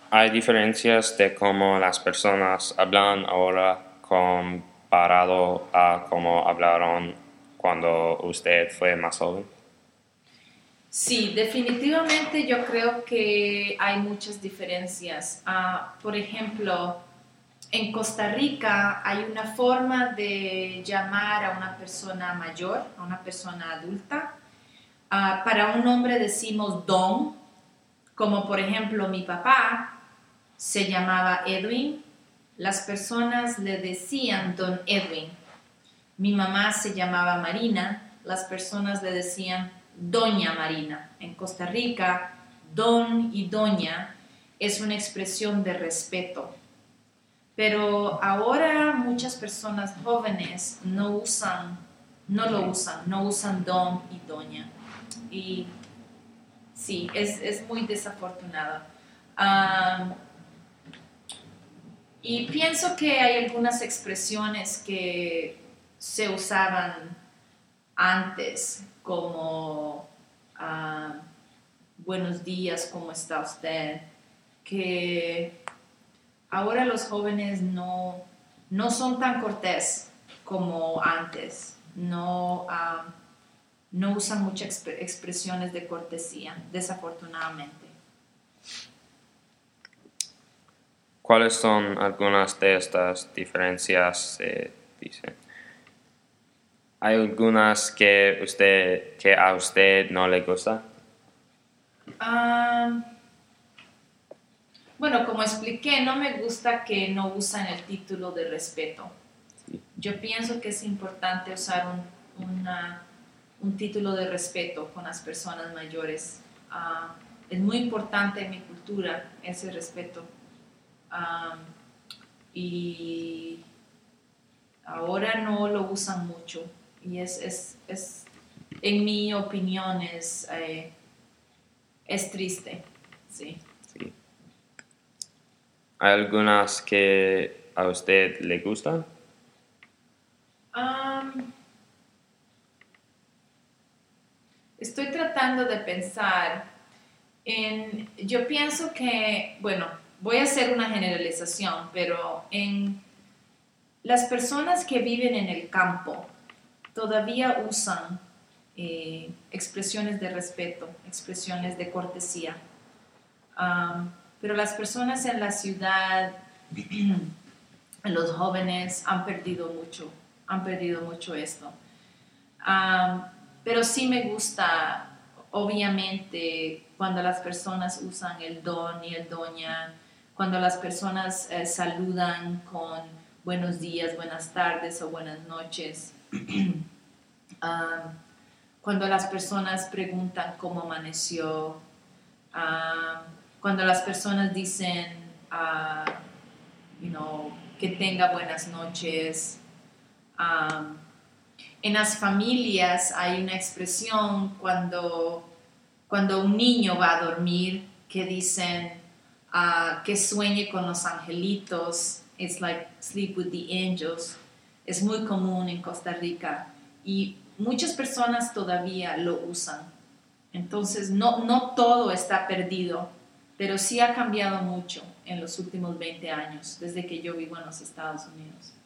¿Hay diferencias de cómo las personas hablan ahora comparado a cómo hablaron cuando usted fue más joven? Sí, definitivamente yo creo que hay muchas diferencias. Por ejemplo, en Costa Rica hay una forma de llamar a una persona mayor, a una persona adulta. Para un hombre decimos don, como por ejemplo mi papá se llamaba Edwin, las personas le decían don Edwin. Mi mamá se llamaba Marina, las personas le decían doña Marina. En Costa Rica, don y doña es una expresión de respeto. Pero ahora muchas personas jóvenes no lo usan don y doña. Y sí, es muy desafortunado. Y pienso que hay algunas expresiones que se usaban antes, como buenos días, ¿cómo está usted? Que ahora los jóvenes no son tan cortés como antes, no usan muchas expresiones de cortesía, desafortunadamente. ¿Cuáles son algunas de estas diferencias? Dice. ¿Hay algunas que a usted no le gusta? Bueno, como expliqué, no me gusta que no usan el título de respeto. Sí. Yo pienso que es importante usar un título de respeto con las personas mayores. Es muy importante en mi cultura ese respeto. Y ahora no lo usan mucho. Y en mi opinión, es triste. Sí. Sí. ¿Hay algunas que a usted le gustan? Estoy tratando de pensar yo pienso que, bueno, voy a hacer una generalización, pero en las personas que viven en el campo todavía usan expresiones de respeto, expresiones de cortesía. Pero las personas en la ciudad, los jóvenes han perdido mucho esto. Pero sí me gusta, obviamente, cuando las personas usan el don y el doña, cuando las personas saludan con buenos días, buenas tardes o buenas noches. Cuando las personas preguntan cómo amaneció, cuando las personas dicen, que tenga buenas noches. En las familias hay una expresión cuando un niño va a dormir que dicen que sueñe con los angelitos. It's like sleep with the angels. Es muy común en Costa Rica y muchas personas todavía lo usan. Entonces no todo está perdido, pero sí ha cambiado mucho en los últimos 20 años desde que yo vivo en los Estados Unidos.